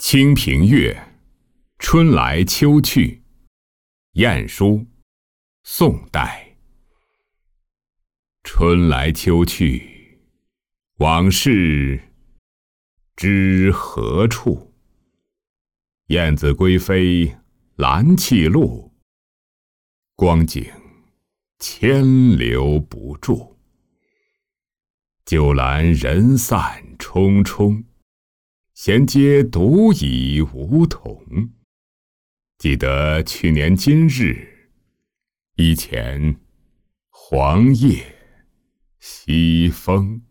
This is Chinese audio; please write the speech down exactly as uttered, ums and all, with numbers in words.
清平乐，春来秋去。晏殊，宋代。春来秋去，往事知何处？燕子归飞蓝气陆，光景千流不住。旧兰人散匆匆，闲阶独倚梧桐。记得去年今日，衣前黄叶西风。